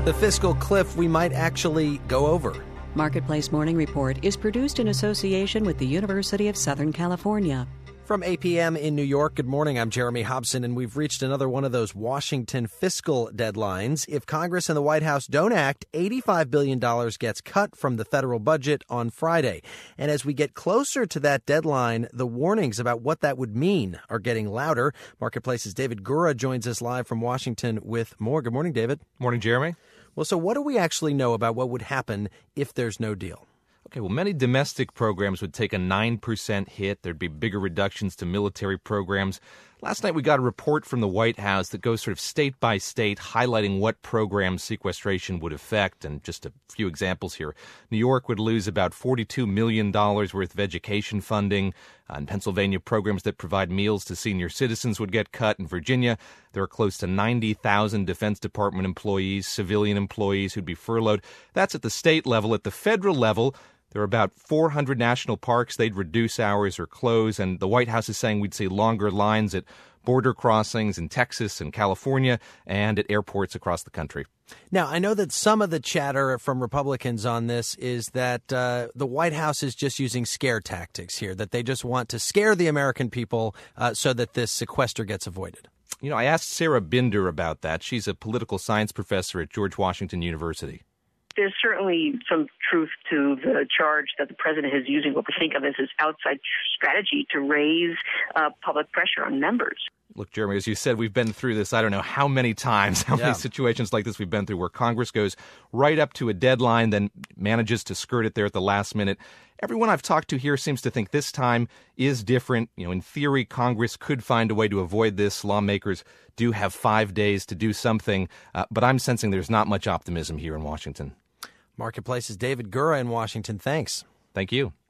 The fiscal cliff we might actually go over. Marketplace Morning Report is produced in association with the University of Southern California. From APM in New York, good morning. I'm Jeremy Hobson, and we've reached another one of those Washington fiscal deadlines. If Congress and the White House don't act, $85 billion gets cut from the federal budget on Friday. And as we get closer to that deadline, the warnings about what that would mean are getting louder. Marketplace's David Gura joins us live from Washington with more. Good morning, David. Morning, Jeremy. Well, so what do we actually know about what would happen if there's no deal? Okay, well, many domestic programs would take a 9% hit. There'd be bigger reductions to military programs. Last night we got a report from the White House that goes sort of state by state, highlighting what programs sequestration would affect. And just a few examples here. New York would lose about $42 million worth of education funding. In Pennsylvania, programs that provide meals to senior citizens would get cut. In Virginia, there are close to 90,000 Defense Department employees, civilian employees who'd be furloughed. That's at the state level. At the federal level, there are about 400 national parks. They'd reduce hours or close, and the White House is saying we'd see longer lines at border crossings in Texas and California and at airports across the country. Now, I know that some of the chatter from Republicans on this is that the White House is just using scare tactics here, that they just want to scare the American people so that this sequester gets avoided. You know, I asked Sarah Binder about that. She's a political science professor at George Washington University. There's certainly some truth to the charge that the president is using what we think of as his outside strategy to raise public pressure on members. Look, Jeremy, as you said, we've been through this, I don't know how many times, how many situations like this we've been through where Congress goes right up to a deadline, then manages to skirt it there at the last minute. Everyone I've talked to here seems to think this time is different. You know, in theory, Congress could find a way to avoid this. Lawmakers do have 5 days to do something, but I'm sensing there's not much optimism here in Washington. Marketplace's David Gura in Washington. Thanks. Thank you.